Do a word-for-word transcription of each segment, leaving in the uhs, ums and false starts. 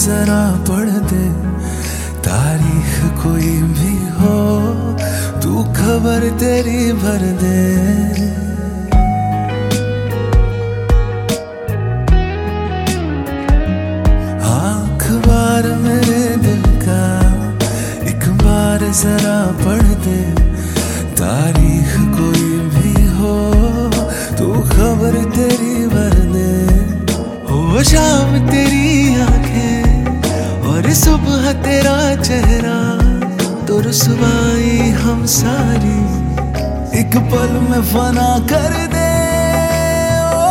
जरा पढ़ दे, तारीख कोई भी हो तू खबर तेरी भर दे। हाँ अखबार मेरे दिल का एक बार जरा पढ़ दे, तारीख कोई भी हो तू खबर तेरी भर दे। हो शाम तेरी आंखें और सुबह तेरा चेहरा, तो रुसवाई हम सारी एक पल में फना कर दे। ओ,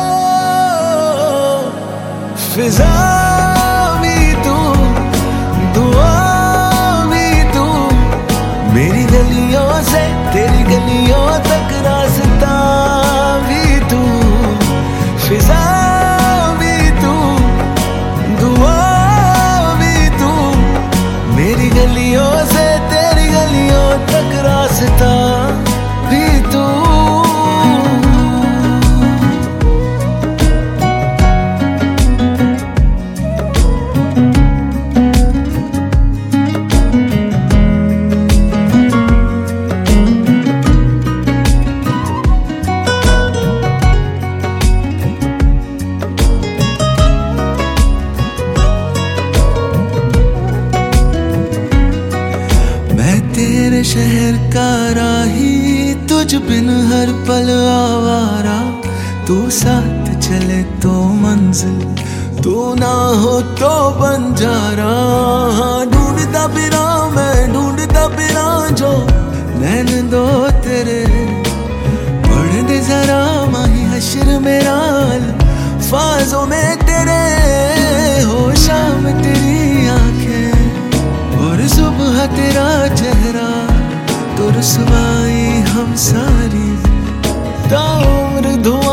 फिजा भी तू, दुआ भी तू, मेरी गलियों से तेरी गलियों तक रास्ता भी तू। फिजा भी तू, दुआ भी तू, मेरी गलियों से तेरी गलियों तक रास्ता भी तू। तेरे शहर का राही, तुझ बिन हर पल आवारा, तू साथ चले तो मंजिल, तू ना हो तो बंजारा। ढूंढता फिरा मैं ढूंढता फिरा जो नैन दो तेरे, पढ़ दे जरा माही हश्र मेरा फाजों में तेरे। हो शाम तेरी आंखें और सुबह तेरा चेहरा, तो रुसवाई हम सारी ताउम्र धुआं